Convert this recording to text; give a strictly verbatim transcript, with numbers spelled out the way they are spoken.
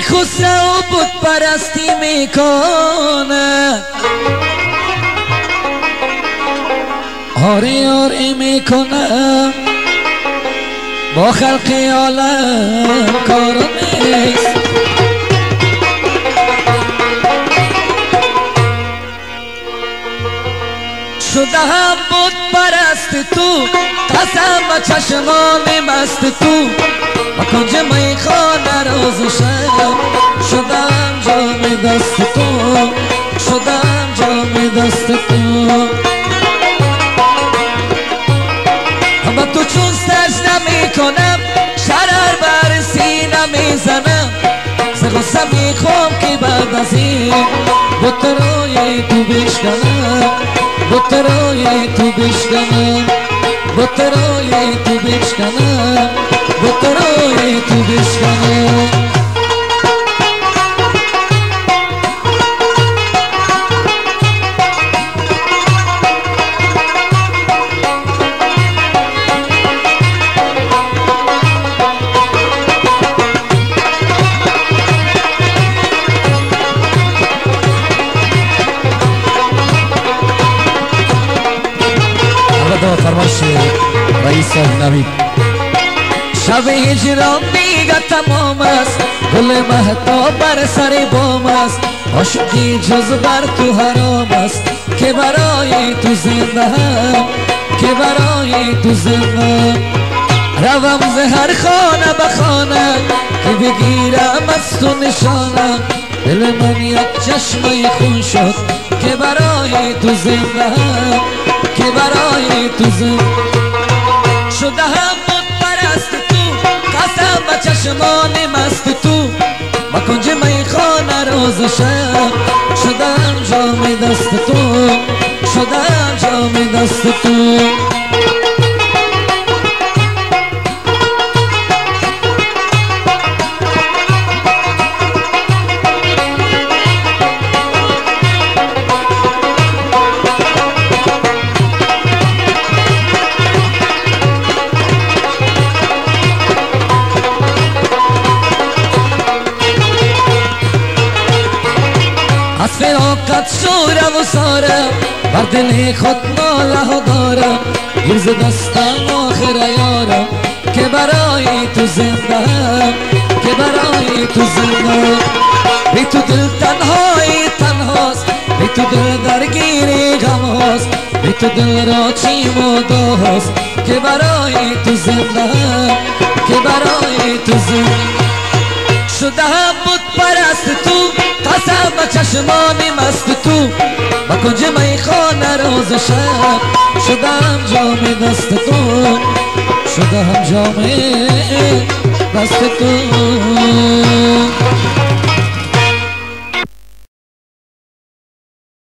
میخوسته و بود پرستی میکنه آره آره میکنه با خلق عالم کار نیست شده هم بود پرست تو قسم به چشمان مست تو و کنج میخانه روز و شب شده هم جام دست تو شده هم جام دست تو اما تو چون سجده میکنم شرر بر سینه میزنم ز غصه میخوام که بعد از این بت روی تو بشکنم بت روی تو بشکنم بت روی تو بشکنم بت روی تو بشکنم فرمایش رئیس نوید شب هجران دیگه تمام است گل مهتاب بر سر بام است عاشقی جز بر تو حرام است که برای تو زنده هم که برای تو زنده روم ز هر خانه به خانه که بگیرم از تو نشانه دل من یک چشمه خون شد که برای تو زنده هم که برای تو زنده شده هم بود پرست تو قسم به چشمان مست تو با کنج میخانه روز و شب شده هم جام دست تو شده هم جام دست تو از فراقت شورم و سارم بر دل خود ناله ها دارم گیر ز دستم آخر یارم که برای تو زنده هم که برای تو زنده بی تو دل تنهایی تنهاست بی تو دل درگیری غم هاست بی تو دل را چیم و داست که برای تو زنده هم که برای تو زنده شده هم بود پرست تو قسم به چشمان مست تو با کنج میخانه روز و شب شده هم جام دست تو شده هم جام دست تو